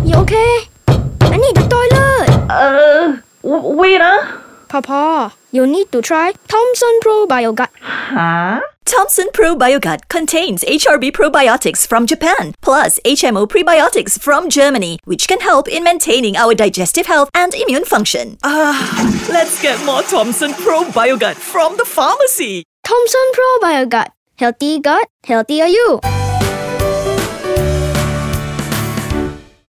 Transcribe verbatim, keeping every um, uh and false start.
You okay? I need the toilet. Uh, w- wait, ah. Papa, you need to try Thomson Probiogut. Huh? Thomson Probiogut contains H R B probiotics from Japan, plus H M O prebiotics from Germany, which can help in maintaining our digestive health and immune function. Ah, let's get more Thomson Probiogut from the pharmacy. Thomson Probiogut. Healthy gut, healthier you.